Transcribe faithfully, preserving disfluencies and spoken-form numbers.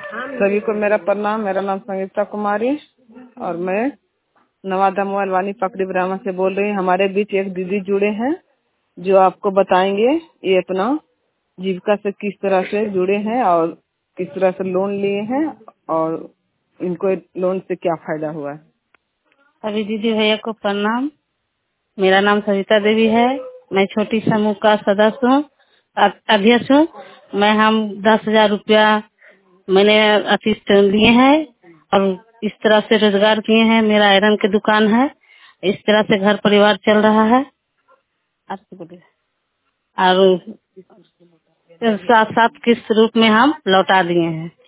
सभी को मेरा प्रणाम। मेरा नाम संगीता कुमारी और मैं नवादा मोबाइल वानी पकड़ी ब्राह्मण से बोल रही हूँ। हमारे बीच एक दीदी जुड़े हैं जो आपको बताएंगे ये अपना जीविका से किस तरह से जुड़े हैं और किस तरह से लोन लिए हैं और इनको लोन से क्या फायदा हुआ है। सभी दीदी भैया को प्रणाम। मेरा नाम सविता देवी है। मैं छोटी समूह का सदस्य हूँ, अध्यक्ष हूँ। मैं हम दस हजार रुपया मैंने अतिरिक्त लिए हैं और इस तरह से रोजगार किए हैं। मेरा आयरन की दुकान है। इस तरह से घर परिवार चल रहा है और साथ साथ किस रूप में हम लौटा दिए हैं।